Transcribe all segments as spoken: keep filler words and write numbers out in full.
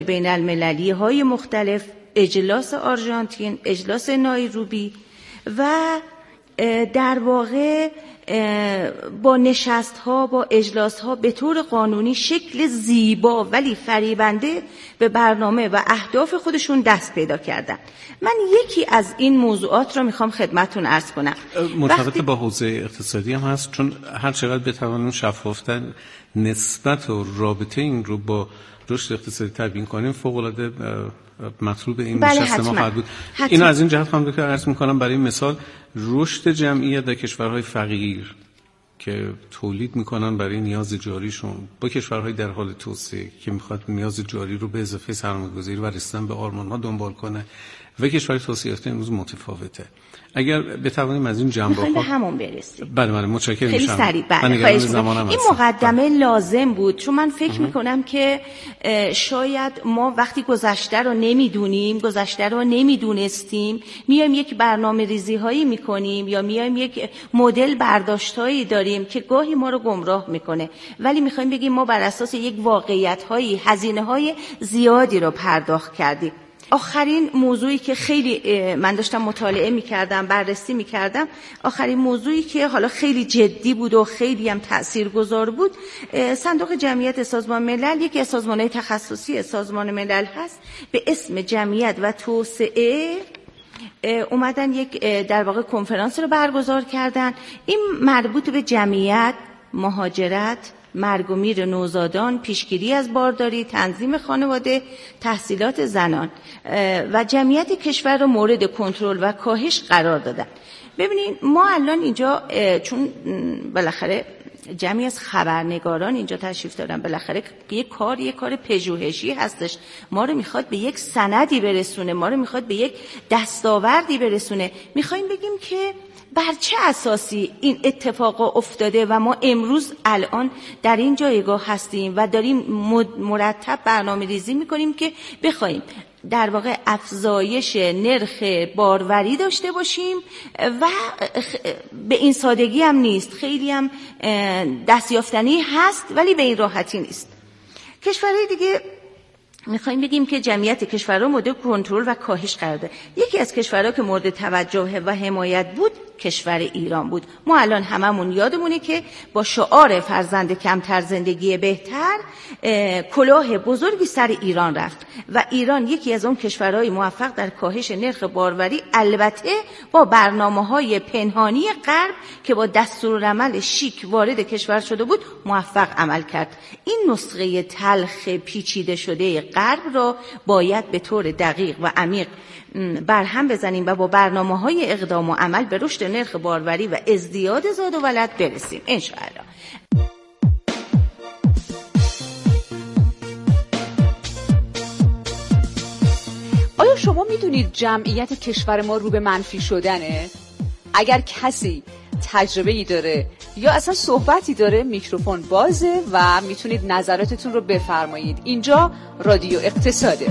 بین المللی های مختلف، اجلاس آرژانتین، اجلاس نایروبی و در واقع با نشست ها با اجلاس ها به طور قانونی شکل زیبا ولی فریبنده به برنامه و اهداف خودشون دست پیدا کردن. من یکی از این موضوعات رو میخوام خدمتتون عرض کنم. مرتبط با حوزه اقتصادی هم هست، چون هر چقدر بتوانیم شفافتر نسبت و رابطه این رو با رشد اقتصادی تبیین کنیم فوق العاده مطلوب این بله نشست ما خواهد بود. اینو از این جهت خواهم دکتر عرض میکنم، برای مثال رشد جمعیت در کشورهای فقیر که تولید میکنن برای نیاز جاریشون با کشورهای در حال توسعه که میخواد نیاز جاری رو به اضافه سرمایه‌گذاری و رسیدن به آرمان‌ها دنبال کنه و کشورهای توسعه یافته امروز متفاوته. اگر بتوانیم از این جنبه‌ها به همون برسیم. بله بله متشکرم. خیلی سریع بله. این مقدمه بله. لازم بود، چون من فکر اه. میکنم که شاید ما وقتی گذشته رو نمیدونیم، گذشته رو نمیدونستیم، میایم یک برنامه ریزی هایی میکنیم یا میایم یک مدل برداشتایی داریم که گاهی ما رو گمراه میکنه، ولی میخوایم بگیم ما بر اساس یک واقعیت هایی هزینه های زیادی رو پرداخت کردیم. آخرین موضوعی که خیلی من داشتم مطالعه می‌کردم، بررسی می‌کردم، آخرین موضوعی که حالا خیلی جدی بود و خیلی هم تاثیرگذار بود، صندوق جمعیت سازمان ملل، یکی از سازمان‌های تخصصی سازمان ملل هست به اسم جمعیت و توسعه، اومدن یک در واقع کنفرانس رو برگزار کردن. این مربوط به جمعیت، مهاجرت، مرگ و میر نوزادان، پیشگیری از بارداری، تنظیم خانواده، تحصیلات زنان و جمعیت کشور را مورد کنترل و کاهش قرار دادن. ببینید ما الان اینجا چون بالاخره جمعی از خبرنگاران اینجا تشریف دارن، بالاخره یک کار یک کار پژوهشی هستش، ما رو میخواد به یک سندی برسونه، ما رو میخواد به یک دستاوردی برسونه. میخوایم بگیم که بر چه اساسی این اتفاق افتاده و ما امروز الان در این جایگاه هستیم و داریم مرتب برنامه ریزی میکنیم که بخوایم در واقع افزایش نرخ باروری داشته باشیم و به این سادگی هم نیست، خیلی هم دستیافتنی هست ولی به این راحتی نیست. کشورهای دیگه میخوایم بگیم که جمعیت کشورها مورد کنترل و کاهش قرار داده. یکی از کشورها که مورد توجه و حمایت بود کشور ایران بود. ما الان هممون یادمونه که با شعار فرزند کمتر زندگی بهتر کلاه بزرگی سر ایران رفت و ایران یکی از اون کشورهای موفق در کاهش نرخ باروری، البته با برنامه‌های پنهانی غرب که با دستورالعمل شیک وارد کشور شده بود موفق عمل کرد. این نسخه تلخ پیچیده شده غرب را باید به طور دقیق و عمیق برهم بزنیم و با برنامه‌های اقدام و عمل به رشد نرخ باروری و ازدیاد زاد و ولد برسیم انشاءالله. آیا شما میدونید جمعیت کشور ما رو به منفی شدنه؟ اگر کسی تجربه‌ای داره یا اصلا صحبتی داره میکروفون بازه و میتونید نظراتتون رو بفرمایید. اینجا رادیو اقتصاده.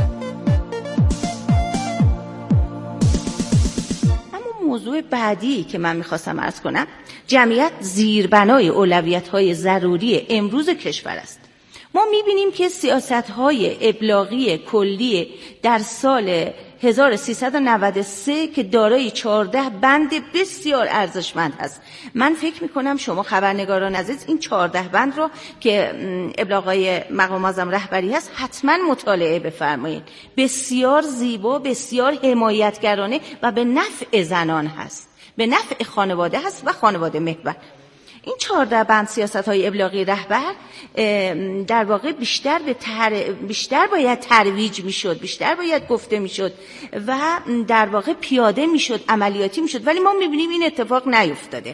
موضوع بعدی که من میخواستم عرض کنم، جمعیت زیربنای اولویت‌های ضروری امروز کشور است. ما میبینیم که سیاست‌های ابلاغی کلی در سال هزار و سیصد و نود و سه که دارای چهارده بند بسیار ارزشمند هست. من فکر میکنم شما خبرنگاران عزیز این چهارده بند رو که ابلاغای مقام معظم رهبری هست حتما مطالعه بفرمایید. بسیار زیبا، بسیار حمایتگرانه و به نفع زنان هست، به نفع خانواده هست و خانواده محور. این چهارده بند سیاست‌های ابلاغی رهبر در واقع بیشتر به تر... بیشتر باید ترویج میشد، بیشتر باید گفته میشد و در واقع پیاده میشد، عملیاتی میشد، ولی ما میبینیم این اتفاق نیفتاده.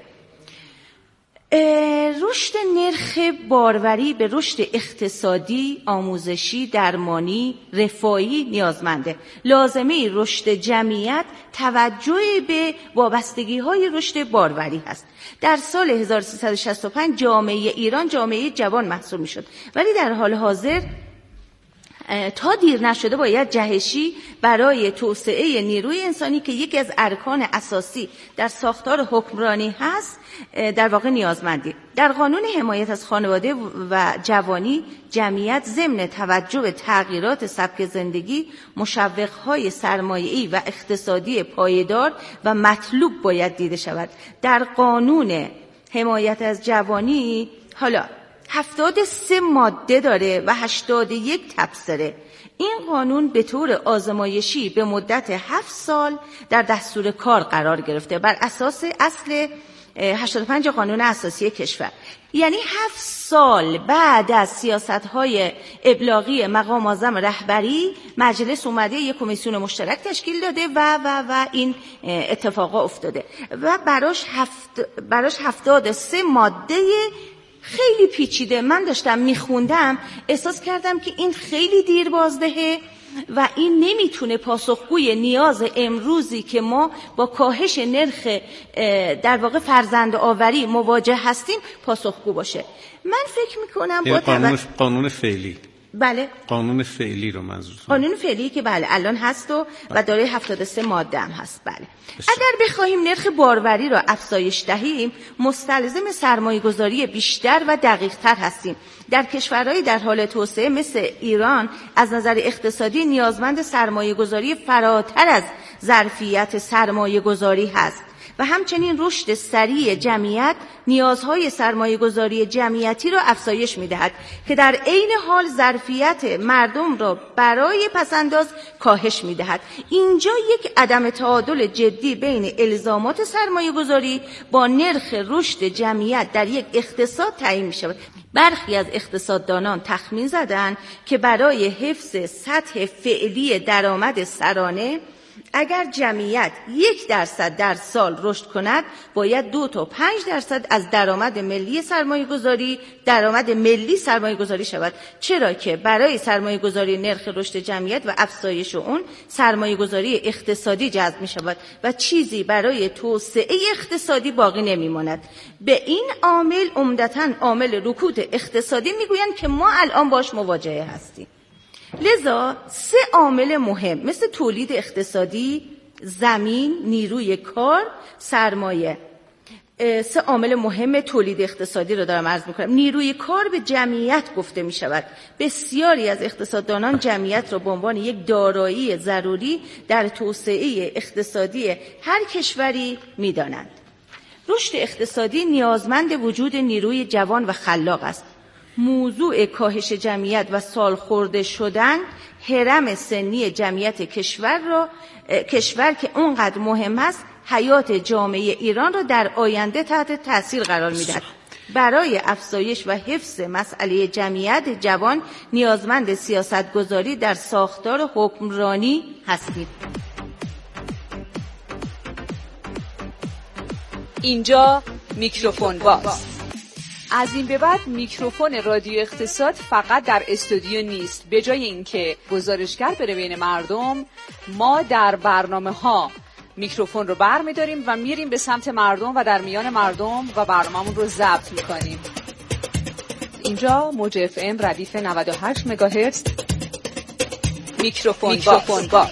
رشد نرخ باروری به رشد اقتصادی، آموزشی، درمانی، رفاهی نیازمنده. لازمه رشد جمعیت توجه به وابستگی‌های رشد باروری هست. در سال هزار و سیصد و شصت و پنج جامعه ایران جامعه جوان محسوب می‌شد، ولی در حال حاضر تا دیر نشده باید جهشی برای توسعه نیروی انسانی که یکی از ارکان اساسی در ساختار حکمرانی هست در واقع نیازمندی. در قانون حمایت از خانواده و جوانی جمعیت ضمن توجه به تغییرات سبک زندگی مشوق‌های سرمایه‌ای و اقتصادی پایدار و مطلوب باید دیده شود. در قانون حمایت از جوانی حالا هفتاد و سه ماده داره و هشتاد و یک تبصره. این قانون به طور آزمایشی به مدت هفت سال در دستور کار قرار گرفته بر اساس اصل هشتاد و پنج قانون اساسی کشور. یعنی هفت سال بعد از سیاست‌های ابلاغی مقام معظم رهبری مجلس اومده یک کمیسیون مشترک تشکیل داده و و و این اتفاقا افتاده و براش هفت براش هفتاد و سه ماده خیلی پیچیده. من داشتم میخوندم احساس کردم که این خیلی دیر بازدهه و این نمیتونه پاسخگوی نیاز امروزی که ما با کاهش نرخ در واقع فرزند آوری مواجه هستیم پاسخگو باشه. من فکر میکنم با قانون, قانون فعلی بله قانون فعلی رو منظور قانون فعلی که بله الان هست و و دارای هفتاد و سه ماده هم هست. بله بسید. اگر بخواهیم نرخ باروری را افزایش دهیم مستلزم سرمایه‌گذاری بیشتر و دقیق‌تر هستیم. در کشورهای در حال توسعه مثل ایران از نظر اقتصادی نیازمند سرمایه‌گذاری فراتر از ظرفیت سرمایه‌گذاری هست و همچنین رشد سریع جمعیت نیازهای سرمایه‌گذاری جمعیتی را افزایش می‌دهد که در عین حال ظرفیت مردم را برای پس‌انداز کاهش می‌دهد. اینجا یک عدم تعادل جدی بین الزامات سرمایه‌گذاری با نرخ رشد جمعیت در یک اقتصاد تعیین می‌شود. برخی از اقتصاددانان تخمین زدند که برای حفظ سطح فعلی درآمد سرانه اگر جمعیت یک درصد در سال رشد کند باید دو تا پنج درصد از درآمد ملی سرمایه گذاری درآمد ملی سرمایه گذاری شود، چرا که برای سرمایه گذاری نرخ رشد جمعیت و افزایش اون سرمایه گذاری اقتصادی جذب می شود و چیزی برای توسعه اقتصادی باقی نمی ماند. به این عامل عمدتاً عامل رکود اقتصادی می گویند که ما الان باش مواجهه هستیم. لذا سه عامل مهم مثل تولید اقتصادی، زمین، نیروی کار، سرمایه، سه عامل مهم تولید اقتصادی رو دارم عرض میکنم. نیروی کار به جمعیت گفته می شود. بسیاری از اقتصاددانان جمعیت را به عنوان یک دارایی ضروری در توسعه اقتصادی هر کشوری می دانند. رشد اقتصادی نیازمند وجود نیروی جوان و خلاق است. موضوع کاهش جمعیت و سالخورده شدن هرم سنی جمعیت کشور را کشور که اونقدر مهم است حیات جامعه ایران را در آینده تحت تاثیر قرار می‌دهد. برای افزایش و حفظ مسئله جمعیت جوان نیازمند سیاستگذاری در ساختار حکمرانی هستیم. اینجا میکروفون باز. از این به بعد میکروفون رادیو اقتصاد فقط در استودیو نیست. به جای اینکه گزارشگر بره بین مردم، ما در برنامه ها میکروفون رو برمی‌داریم و میریم به سمت مردم و در میان مردم و برنامه‌مون رو ضبط می‌کنیم. اینجا موج اف ام ردیف نود و هشت مگاهرتز میکروفون باز. باز.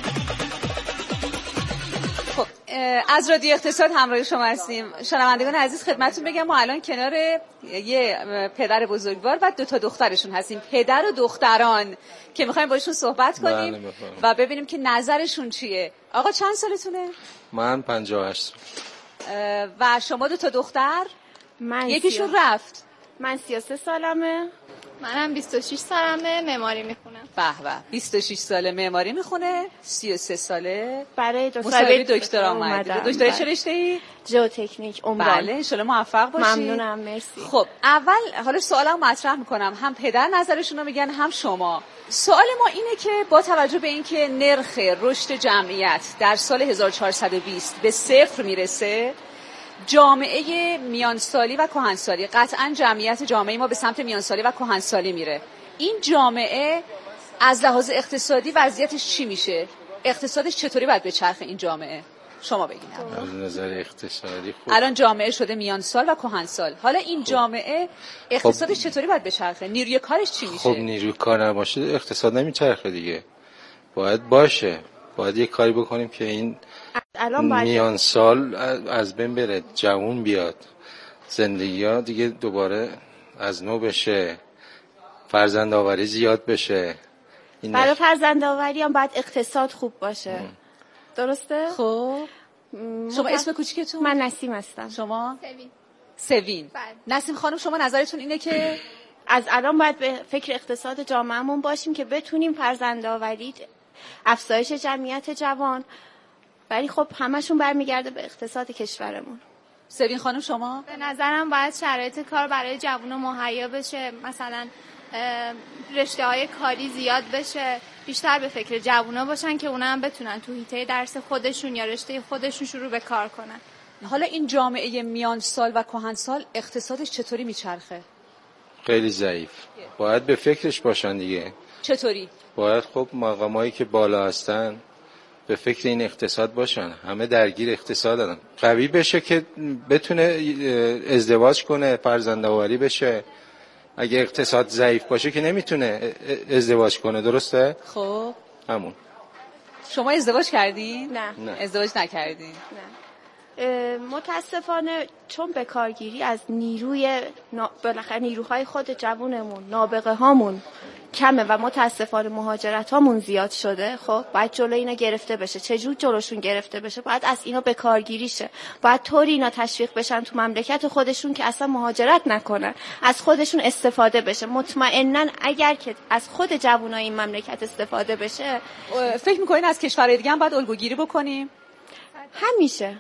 از رادیو اقتصاد همراه شما هستیم. شنوندگان عزیز خدمتتون بگم ما الان کنار یه پدر بزرگوار و دو تا دخترشون هستیم، پدر و دختران که میخوایم باشون صحبت کنیم و ببینیم که نظرشون چیه. آقا چند سالتونه؟ من پنجاه و هشت. و شما دو تا دختر؟ من یکیشون رفت. من سی و سه سالمه. منم بیست و شش سالمه، معماری میخونم. به به، بیست و شش ساله معماری میخونه، سی و سه ساله برای مصاحبه دکترا اومده. دکترا چه رشته‌ای؟ ژئوتکنیک عمران. بله، ان شاءالله موفق باشی. ممنونم، مرسی. خب اول حالا سوالم مطرح میکنم، هم پدر نظرشون رو میگن هم شما. سوال ما اینه که با توجه به اینکه نرخ رشد جمعیت در سال هزار و چهارصد و بیست به صفر میرسه، جامعه میانسالی و کهنسالی، قطعا جمعیت جامعه ما به سمت میانسالی و کهنسالی میره. این جامعه از لحاظ اقتصادی وضعیتش چی میشه؟ اقتصادش چطوری باید بچرخه این جامعه؟ شما بگین. از نظر اقتصادی خوب الان جامعه شده میان سال و کهن سال. حالا این جامعه اقتصادش خب. چطوری باید بچرخه؟ نیروی کارش چی میشه؟ خب نیروی کار نباشه اقتصاد نمیچرخه دیگه. باید باشه. باید یه کاری بکنیم که این میان سال از بین بره، جوون بیاد، زندگی ها دیگه دوباره از نو بشه، فرزند آوری زیاد بشه. برای فرزند آوری هم باید اقتصاد خوب باشه. ام. درسته؟ خب شما اسم کوچیکتون؟ من نسیم هستم. شما؟ سوین. سوین. بله. نسیم خانم شما نظرتون اینه که از الان باید به فکر اقتصاد جامعهمون باشیم که بتونیم فرزند آوری، افزایش جمعیت جوان، ولی خب همشون برمیگرده به اقتصاد کشورمون. سوین خانم شما؟ به نظرم باید شرایط کار برای جوونا مهیا بشه، مثلا رشته های کاری زیاد بشه، بیشتر به فکر جوونا باشن که اونا هم بتونن تو حیطه درس خودشون یا رشته خودشون شروع به کار کنن. حالا این جامعه میان سال و کهن سال اقتصادش چطوری میچرخه؟ خیلی ضعیف. باید به فکرش باشن دیگه. چطوری؟ باید خب مقامایی که بالا هستن به فکر این اقتصاد باشن. همه درگیر اقتصادن. قوی بشه که بتونه ازدواج کنه، فرزند آوری بشه. اگه اقتصاد ضعیف باشه که نمیتونه ازدواج کنه. درسته؟ خب همون. شما ازدواج کردین؟ نه. نه. ازدواج نکردین؟ نه. متاسفانه چون به کارگیری از نیروی نا... بالاخره نیروهای خود جوونمون، نابغه هامون کمه و متاسفانه مهاجرت هامون زیاد شده، خب باید جلو اینا گرفته بشه. چجور جلوشون گرفته بشه؟ باید از اینا به کارگیری شه. باید طوری اینا تشویق بشن تو مملکت خودشون که اصلا مهاجرت نکنن، از خودشون استفاده بشه. مطمئناً اگر که از خود جوانای این مملکت استفاده بشه، فکر می‌کنین از کشورهای دیگه هم باید الگوگیری بکنیم؟ همیشه.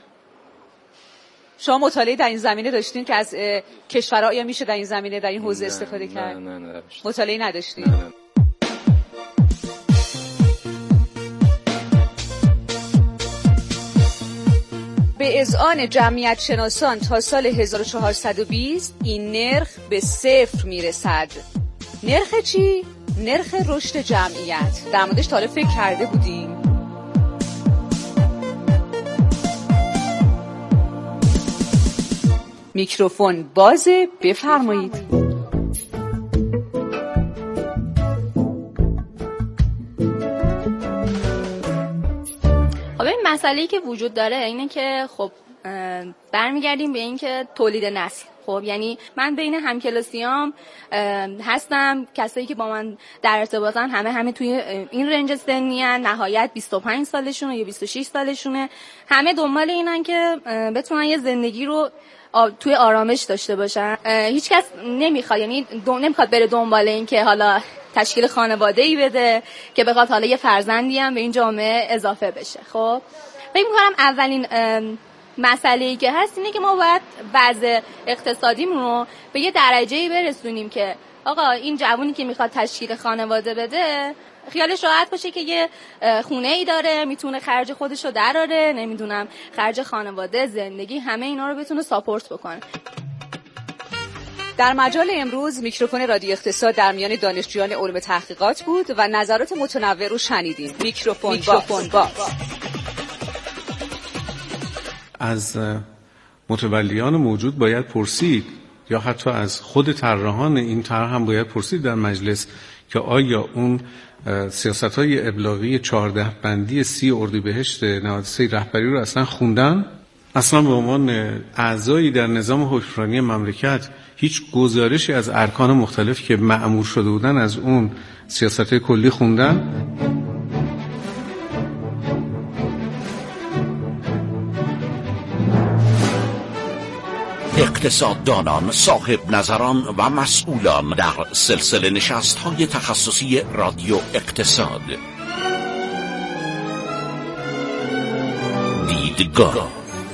شما مطالعه در این زمینه داشتین که از کشورها آیا میشه در این زمینه در این حوزه استفاده نه، کرد؟ نه نه نه. مطالعه نداشتین؟ نه نه. به اذعان جمعیت شناسان تا سال هزار و چهارصد و بیست این نرخ به صفر میرسد. نرخ چی؟ نرخ رشد جمعیت. در موردش تا حالا فکر کرده بودیم؟ میکروفون بازه، بفرمایید. خب این مسئله‌ای که وجود داره اینه که خب برمیگردیم به این که تولید نسل. خب یعنی من بین همکلاسیام هستم، کسایی که با من در ارتباطن همه همه توی این رنج سنی ان، نهایت بیست و پنج سالشونه یا بیست و شش سالشونه، همه دنبال اینن که بتونن یه زندگی رو توی آرامش داشته باشن. هیچ کس نمیخواد، یعنی نمیخواد بره دنبال این که حالا تشکیل خانواده‌ای بده که بخواد حالا یه فرزندی هم به این جامعه اضافه بشه. خب فکر می‌کنم اولین مسئله‌ای که هست اینه که ما باید وضع اقتصادیمون رو به یه درجه‌ای برسونیم که آقا این جوونی که میخواد تشکیل خانواده بده خیالش راحت باشه که یه خونه ای داره، میتونه خرج خودش رو دراره، نمیدونم خرج خانواده، زندگی، همه اینا رو بتونه ساپورت بکنه. در مجال امروز میکروفون رادیو اقتصاد در میان دانشجویان علوم تحقیقات بود و نظرات متنوع رو شنیدیم. میکروفون میکروفون باز. از متولیان موجود باید پرسید، یا حتی از خود طراحان این طرح هم باید پرسید در مجلس که آیا اون سیاست‌های ابلاغی چهارده بندی سی اردیبهشت نود و سه رهبری رو اصلا خوندن؟ اصلا به عنوان اعضایی در نظام حکمرانی مملکت هیچ گزارشی از ارکان مختلف که مأمور شده بودن از اون سیاست‌های کلی خوندن؟ اقتصاددانان، صاحب نظران و مسئولان در سلسله نشست‌های تخصصی رادیو اقتصاد. دیدگاه،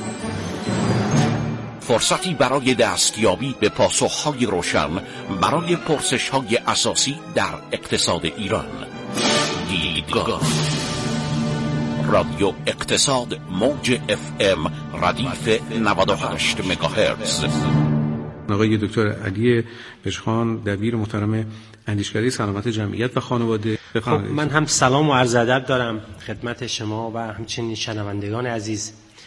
فرصتی برای دستیابی به پاسخ‌های روشن برای پرسش‌های اساسی در اقتصاد ایران. دیدگاه، رادیو اقتصاد، موج اف ام، ردیف نود و هشت مگاهرتز. آقای دکتر علی بشخان، دبیر محترم اندیشکده سلامت جمعیت و خانواده. خب من هم سلام و عرض ادب دارم خدمت شما و همچنین شنوندگان عزیز.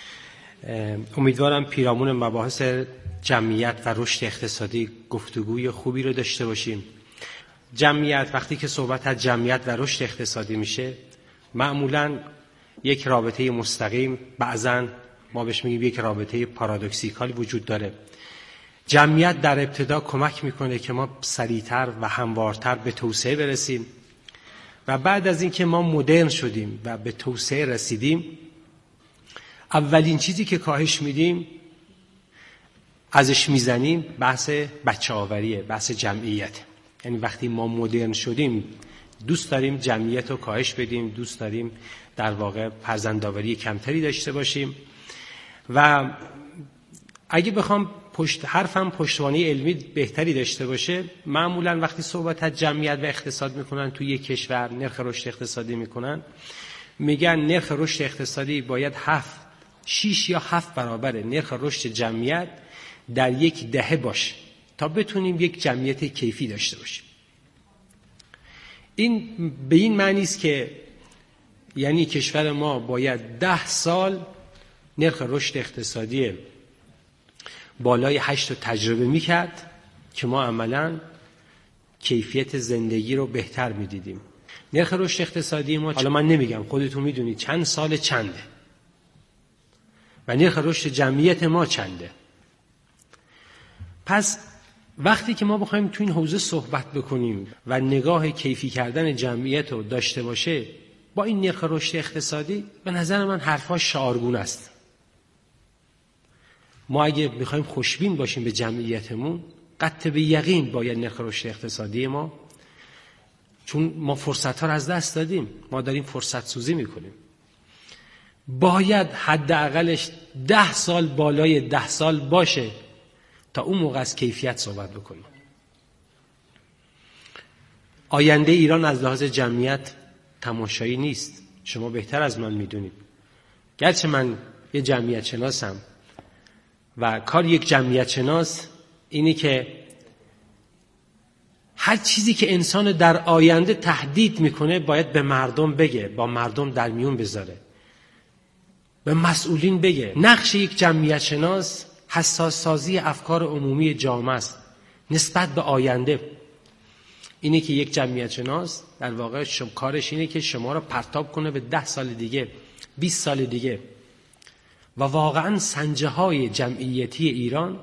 امیدوارم پیرامون مباحث جمعیت و رشد اقتصادی گفتگوی خوبی رو داشته باشیم. جمعیت، وقتی که صحبت از جمعیت و رشد اقتصادی میشه، معمولاً یک رابطه مستقیم، بعضاً ما بهش میگیم یک رابطه پارادوکسیکال وجود داره. جمعیت در ابتدا کمک میکنه که ما سریعتر و هموارتر به توسعه برسیم و بعد از اینکه ما مدرن شدیم و به توسعه رسیدیم، اولین چیزی که کاهش میدیم، ازش میزنیم، بحث بچه آوریه، بحث جمعیت. یعنی وقتی ما مدرن شدیم دوست داریم جمعیت رو کاهش بدیم، دوست داریم در واقع فرزندآوری کمتری داشته باشیم. و اگه بخوام پشت حرفم پشتوانه علمی بهتری داشته باشه، معمولا وقتی صحبت از جمعیت و اقتصاد میکنن توی یک کشور، نرخ رشد اقتصادی میکنن، میگن نرخ رشد اقتصادی باید هفت شیش یا هفت برابر نرخ رشد جمعیت در یک دهه باشه تا بتونیم یک جمعیت کیفی داشته باشیم. این به این معنی است که یعنی کشور ما باید ده سال نرخ رشد اقتصادی بالای هشت رو تجربه میکرد که ما عملاً کیفیت زندگی رو بهتر میدیدیم. نرخ رشد اقتصادی ما، حالا من نمیگم، خودتون میدونید چند سال چنده و نرخ رشد جمعیت ما چنده. پس وقتی که ما بخوایم تو این حوزه صحبت بکنیم و نگاه کیفی کردن جمعیت رو داشته باشه با این نرخ رشد اقتصادی، به نظر من حرفا شعارگونه است. ما اگه میخوایم خوشبین باشیم به جمعیتمون، قطع به یقین باید نرخ رشد اقتصادی ما، چون ما فرصت ها رو از دست دادیم، ما داریم فرصت سوزی میکنیم، باید حداقلش ده سال بالای ده سال باشه تا اون موقع از کیفیت صحبت بکنیم. آینده ایران از لحاظ جمعیت تماشایی نیست، شما بهتر از من میدونید. گرچه من یه جمعیت شناسم و کار یک جمعیت شناس اینی که هر چیزی که انسان در آینده تهدید میکنه باید به مردم بگه، با مردم در میون بذاره، به مسئولین بگه. نقش یک جمعیت شناس حساس سازی افکار عمومی جامعه است نسبت به آینده. اینه که یک جمعیت شناس در واقع شم کارش اینه که شما رو پرتاب کنه به ده سال دیگه، بیست سال دیگه. و واقعا سنجه های جمعیتی ایران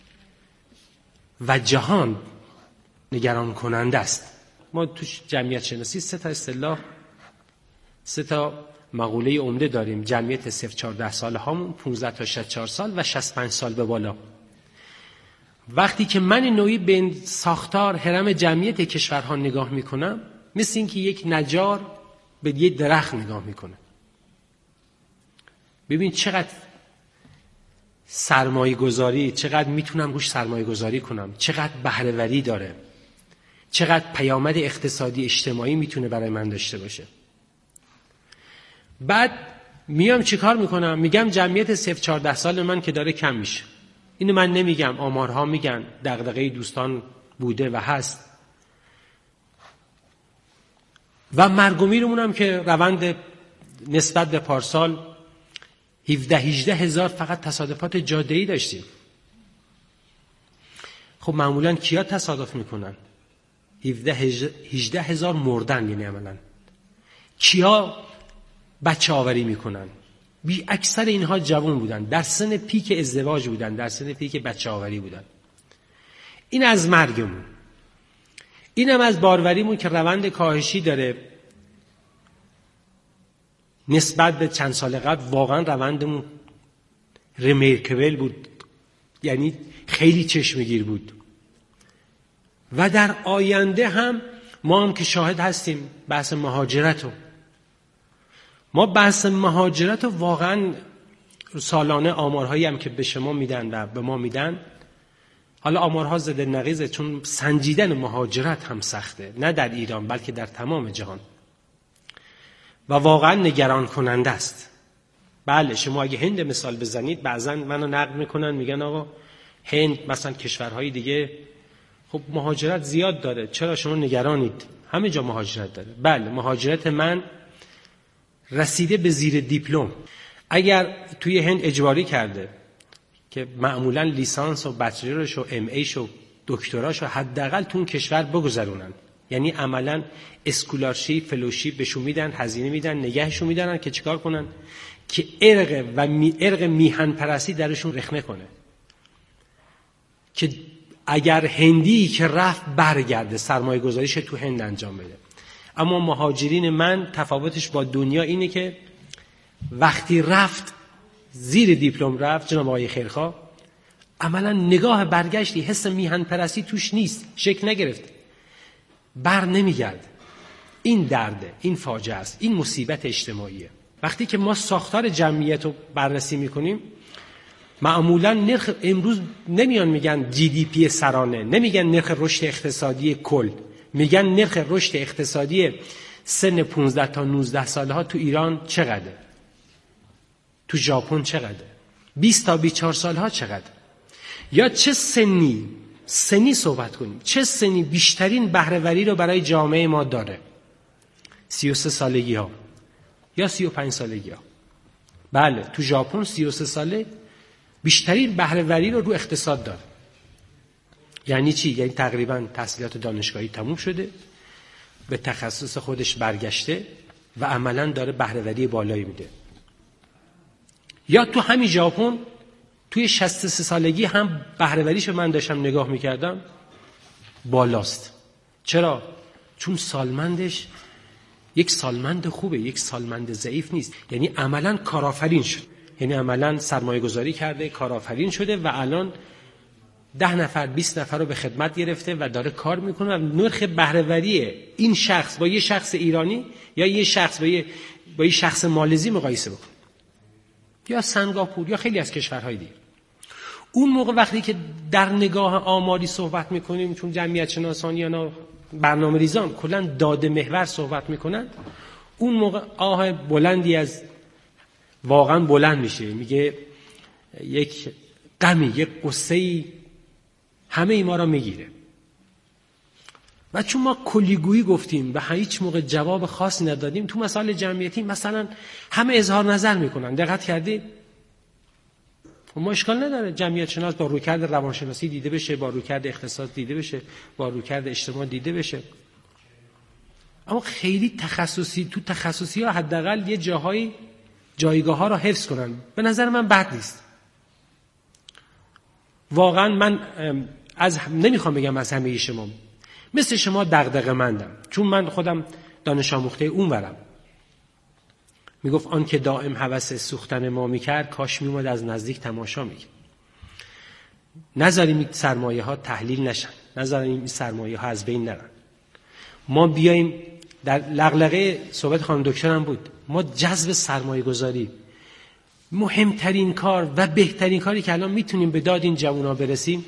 و جهان نگران کننده است. ما تو جمعیت شناسی سه تا اصطلاح، سه تا مقوله عمده داریم: جمعیت صفر چهارده ساله هامون، پانزده تا شصت و چهار سال و شصت و پنج سال به بالا. وقتی که من نوعی به این ساختار هرم جمعیت کشورها نگاه میکنم، مثل این که یک نجار به یه درخت نگاه میکنه. ببین چقدر سرمایه گذاری، چقدر میتونم روش سرمایه گذاری کنم، چقدر بهره وری داره، چقدر پیامد اقتصادی اجتماعی میتونه برای من داشته باشه. بعد میام چیکار میکنم؟ میگم جمعیت صفر چهارده سال من که داره کم میشه. اینو من نمیگم، آمارها میگن، دغدغه دوستان بوده و هست. و مرگ و میرمون هم که روند نسبت به پارسال هفده هجده هزار فقط تصادفات جاده‌ای داشتیم. خب معمولاً کیا تصادف میکنن؟ هفده هجده هزار مردن، یعنی عملاً کیا بچه آوری میکنن؟ بی اکثر اینها جوان بودن، در سن پیک ازدواج بودن، در سن پیک بچه آوری بودن. این از مرگمون. اینم از باروریمون که روند کاهشی داره. نسبت به چند سال قبل واقعا روندمون ریمارکبل بود، یعنی خیلی چشمگیر بود. و در آینده هم ما هم که شاهد هستیم بحث مهاجرت رو. ما بحث مهاجرت رو واقعا سالانه آمارهایی هم که به شما میدن و به ما میدن، حالا آمارها زده نقیزه، چون سنجیدن مهاجرت هم سخته، نه در ایران بلکه در تمام جهان، و واقعا نگران کننده است. بله شما اگه هند مثال بزنید، بعضا منو نقد میکنن، میگن آقا هند مثلا کشورهای دیگه خب مهاجرت زیاد داره، چرا شما نگرانید؟ همه جا مهاجرت داره. بله مهاجرت من رسیده به زیر دیپلم. اگر توی هند اجباری کرده که معمولا لیسانس و بچلرش و ام ایش و دکتراش رو حداقل تو اون کشور بگذرونن، یعنی عملا اسکولارشیپ فلوشیپ بهشون میدن، هزینه میدن، نگهشون میدارن که چیکار کنن که ارق و می ارق میهن پرستی درشون رخنه کنه، که اگر هندی که رفت برگرده سرمایه گذاریش تو هند انجام بده. اما مهاجرین من تفاوتش با دنیا اینه که وقتی رفت زیر دیپلم رفت جناب آقای خیرخواه، عملا نگاه برگشتی، حس میهن پرستی توش نیست، شکل نگرفته، بر نمیگرد. این درده، این فاجعه است، این مصیبت اجتماعیه. وقتی که ما ساختار جمعیت رو بررسی میکنیم، معمولا نرخ امروز نمیان میگن جی دی پی سرانه، نمیگن نرخ رشد اقتصادی کل، میگن نرخ رشد اقتصادی سن پانزده تا نوزده ساله ها تو ایران چقدره، تو ژاپن چقدره، بیست تا بیست و چهار ساله ها چقدر، یا چه سنی سنی صحبت کنیم، چه سنی بیشترین بهره‌وری رو برای جامعه ما داره، سی و سه سالگی ها یا سی و پنج سالگی ها. بله تو ژاپن سی و سه ساله بیشترین بهره‌وری رو رو اقتصاد داره. یعنی چی؟ یعنی تقریبا تحصیلات دانشگاهی تموم شده، به تخصص خودش برگشته و عملا داره بهره‌وری بالایی میده. یا تو همین ژاپن توی شصت و سه سالگی هم بهره‌وریشو من داشتم نگاه میکردم بالاست. چرا؟ چون سالمندش یک سالمند خوبه، یک سالمند ضعیف نیست. یعنی عملا کارآفرین شد، یعنی عملا سرمایه گذاری کرده، کارآفرین شده و الان ده نفر بیست نفر رو به خدمت گرفته و داره کار میکنه و نرخ بهره‌وری این شخص با یه شخص ایرانی یا یه شخص با یه با یه شخص مالزی مقایسه بکن، یا سنگاپور یا خیلی از کشورهای دیگه. اون موقع وقتی که در نگاه آماری صحبت میکنیم، چون جمعیت شناسان یا برنامه ریزان کلا داده محور صحبت میکنن، اون موقع آه بلندی از واقعا بلند میشه، میگه یک غمی، یک قصه‌ای همه ای ما را میگیره. و چون ما کلیگویی گفتیم و هیچ موقع جواب خاصی ندادیم، تو مسائل جمعیتی مثلا همه اظهار نظر میکنن. دقت کردید؟ ما اشکال نداره جمعیت شناس با رویکرد روانشناسی دیده بشه، با رویکرد اقتصاد دیده بشه، با رویکرد اجتماع دیده بشه، اما خیلی تخصصی تو تخصصی ها حداقل یه جاهای جایگاه ها را حفظ کنن. به نظر من بد نیست. واقعا من از نمیخوام بگم از همه شما مثل شما دغدغه‌مندم، چون من خودم دانش آموخته اونورم. میگفت آن که دائم هوس سوختن ما میکرد، کاش میومد از نزدیک تماشا میکرد. نذاریم این سرمایه ها تحلیل نشن، نذاریم این سرمایه ها از بین نرن. ما بیایم در لغلقه صحبت خانم دکترم بود، ما جذب سرمایه گذاری مهمترین کار و بهترین کاری که الان میتونیم به داد این جوونا برسیم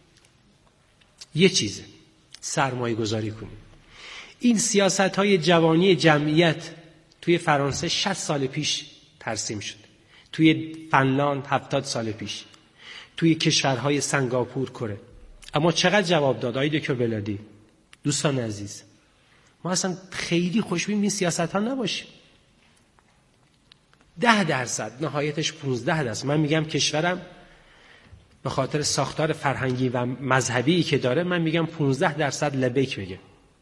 یه چیزه، سرمایه گذاری کنیم. این سیاست های جوانی جمعیت توی فرانسه شصت سال پیش ترسیم شد، توی فنلاند هفتاد سال پیش، توی کشورهای سنگاپور، کره. اما چقدر جواب داد آقای دکتر بلادی؟ دوستان عزیز، ما اصلا خیلی خوشبین این سیاست ها نباشیم. ده درصد نهایتش پونزده درصد. من میگم کشورم به خاطر ساختار فرهنگی و مذهبی که داره، من میگم پونزده درصد لبیک بگه.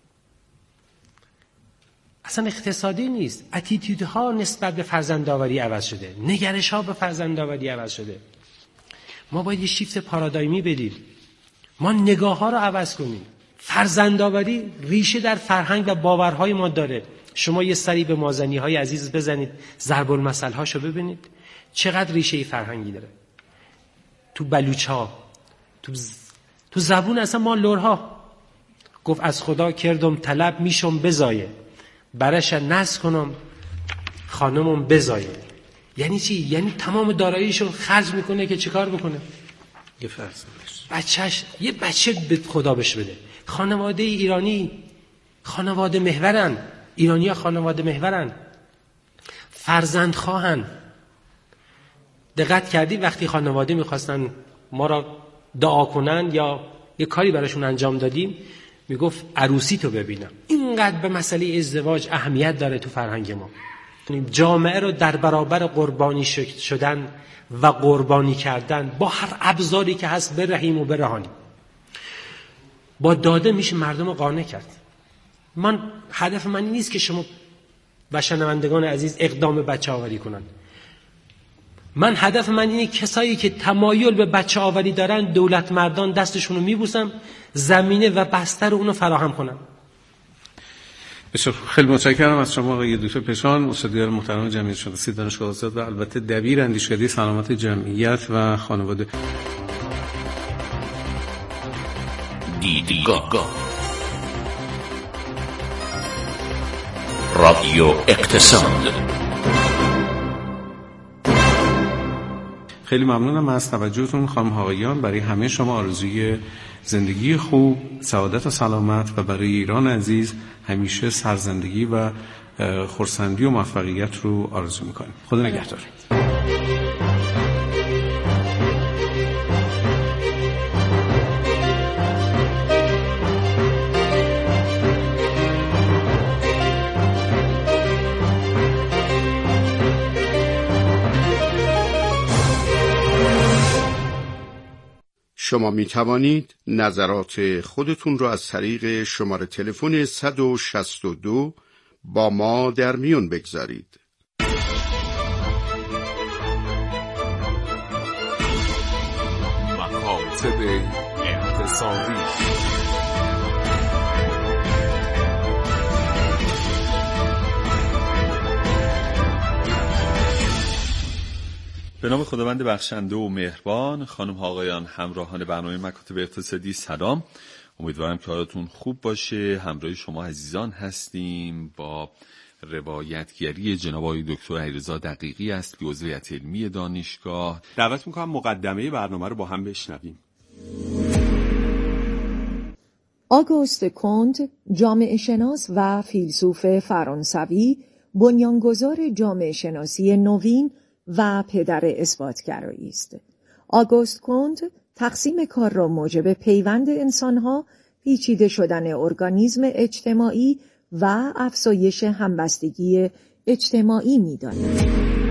اصلا اقتصادی نیست. اتیتودها نسبت به فرزندآوری عوض شده، نگرش ها به فرزندآوری عوض شده. ما باید یه شیفت پارادایمی بدیم، ما نگاه ها رو عوض کنیم. فرزندآوری ریشه در فرهنگ و باورهای ما داره. شما یه سری به مازنی های عزیز بزنید، ضرب المثل هاشو ببینید چقدر ریشه فرهنگی داره. تو بلوچ ها، تو ز... تو زبون اصلا ما لورها گفت از خدا کردم طلب میشم بزایه، برش نز کنم خانمم بزایه. یعنی چی؟ یعنی تمام داراییشو خرج میکنه که چیکار بکنه؟ یه فرزندش، بچهش یه بچه به خدا بش بده. خانواده ایرانی خانواده محورن، ایرانی ها خانواده محورن، فرزند خواهن. دقت کردی وقتی خانواده میخواستن ما را دعا کنن یا یه کاری براشون انجام دادیم، میگفت عروسی تو ببینم. اینقدر به مسئله ازدواج اهمیت داره تو فرهنگ ما. جامعه رو در برابر قربانی شدن و قربانی کردن با هر ابزاری که هست برهیم و برهانیم. با داده میشه مردم رو قانع کرد. من هدف من نیست که شما و شنوندگان عزیز اقدام بچه آوری کنن. من هدف من اینه کسایی که تمایل به بچه آوری دارن، دولت مردان دستشون رو میبوسم، زمینه و بستر اونو فراهم کنم. بسیار خیلی متشکرم از شما آقای دکتر پشان، استادیار محترم جمعیت شناسی دانشگاه آزاد و البته دبیر اندیشکده سلامت جمعیت و خانواده. دیدگاه رادیو اقتصاد. خیلی ممنونم از توجهتون خانم ها آقایان. برای همه شما آرزوی زندگی خوب، سعادت و سلامت و برای ایران عزیز همیشه سرزندگی و خرسندی و موفقیت رو آرزو میکنیم. خدا نگهدار. شما می توانید نظرات خودتون را از طریق شماره تلفن صد و شصت و دو با ما در میون بگذارید. مکاتب اقتصادی. به نام خداوند بخشنده و مهربان. خانم ها آقایان، همراهان برنامه مکاتب اقتصادی سلام. امیدوارم که حالتون خوب باشه. همراه شما عزیزان هستیم با روایتگری جناب آقای دکتر علیرضا دقیقی اصلی عضو هیئت علمی دانشگاه. دعوت میکنم مقدمه برنامه رو با هم بشنویم. آگوست کنت، جامعه شناس و فیلسوف فرانسوی، بنیانگذار جامعه شناسی نوین و پدر اثباتگرایی است. آگوست کنت تقسیم کار را موجب پیوند انسانها، پیچیده شدن ارگانیسم اجتماعی و افزایش همبستگی اجتماعی می‌داند.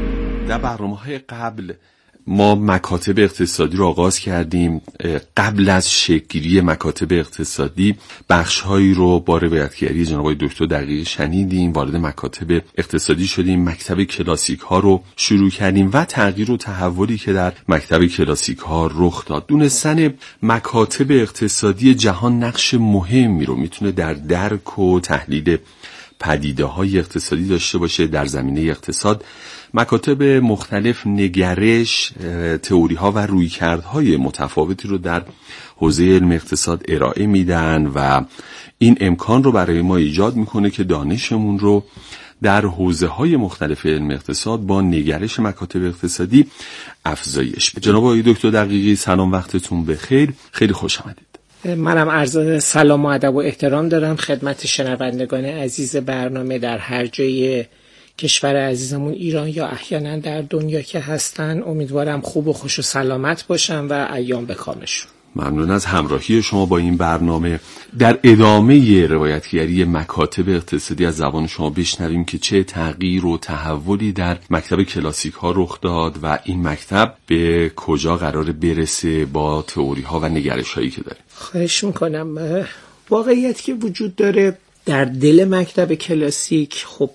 در برنامه‌های قبل ما مکاتب اقتصادی رو آغاز کردیم. قبل از شکل‌گیری مکاتب اقتصادی بخش‌هایی رو با روایتگری جناب آقای دکتر دقیقی شنیدیم، وارد مکاتب اقتصادی شدیم، مکتب کلاسیک ها رو شروع کردیم و تغییر و تحولی که در مکتب کلاسیک ها رخ داد. دونستن مکاتب اقتصادی جهان نقش مهمی رو میتونه در درک و تحلیل پدیده‌های اقتصادی داشته باشه. در زمینه اقتصاد مکاتب مختلف نگرش، تئوری‌ها و رویکردهای متفاوتی رو در حوزه علم اقتصاد ارائه میدن و این امکان رو برای ما ایجاد میکنه که دانشمون رو در حوزه‌های مختلف علم اقتصاد با نگرش مکاتب اقتصادی افزایش بدیم. جناب آقای دکتر دقیقی سلام، وقتتون بخیر، خیلی خوش آمدید. منم عرض سلام و ادب و احترام دارم خدمت شنوندگان عزیز برنامه در هر جای کشور عزیزمون ایران یا احیانا در دنیا که هستن. امیدوارم خوب و خوش و سلامت باشن و ایام به کامشون. ممنون از همراهی شما با این برنامه. در ادامه روایتگری مکاتب اقتصادی از زبان شما بشنویم که چه تغییر و تحولی در مکتب کلاسیک ها رخ داد و این مکتب به کجا قرار برسه با تئوری ها و نگرش هایی که داره. خواهش میکنم. واقعیت که وجود داره در دل مکتب کلاسیک، خب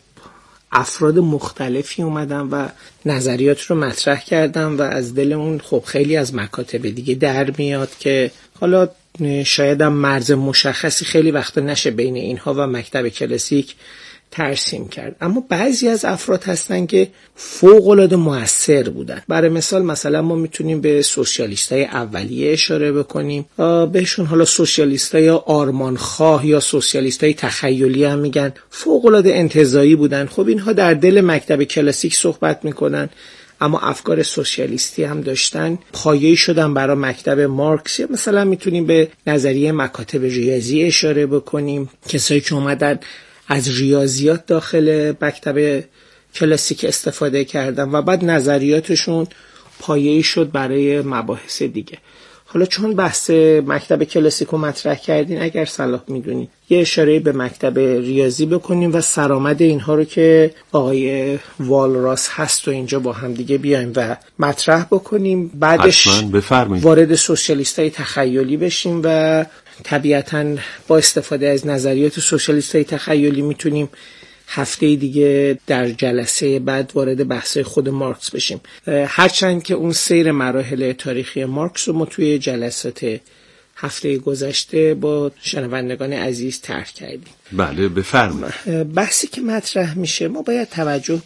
افراد مختلفی اومدن و نظریات رو مطرح کردن و از دل اون خب خیلی از مکاتب دیگه در میاد که حالا شاید هم مرز مشخصی خیلی وقتا نشه بین اینها و مکتب کلاسیک ترسیم کرد. اما بعضی از افراد هستن که فوق‌العاده مؤثر بودن. برای مثال مثلا ما میتونیم به سوسیالیستای اولیه اشاره بکنیم. بهشون حالا سوسیالیستای آرمانخواه یا سوسیالیستای تخیلی هم میگن. فوق‌العاده انتزاعی بودن. خب اینها در دل مکتب کلاسیک صحبت میکنن، اما افکار سوسیالیستی هم داشتن، پایه‌ای شدن برای مکتب مارکس. مثلا میتونیم به نظریه مکاتب ریاضی اشاره بکنیم، کسایی که اومدن از ریاضیات داخل مکتب کلاسیک استفاده کردن و بعد نظریاتشون پایه‌ای شد برای مباحث دیگه. حالا چون بحث مکتب کلاسیک رو مطرح کردین، اگر صلاح میدونین یه اشاره به مکتب ریاضی بکنیم و سرآمد اینها رو که آقای والراس هست و اینجا با هم دیگه بیایم و مطرح بکنیم، بعدش وارد سوسیالیستای تخیلی بشیم و طبیعتاً با استفاده از نظریات سوسیالیستای تخیلی میتونیم هفته دیگه در جلسه بعد وارد بحث خود مارکس بشیم، هرچند که اون سیر مراحل تاریخی مارکس رو ما توی جلسات هفته گذشته با شنوندگان عزیز طرح کردیم. بله بفرمایید. بحثی که مطرح میشه ما باید توجه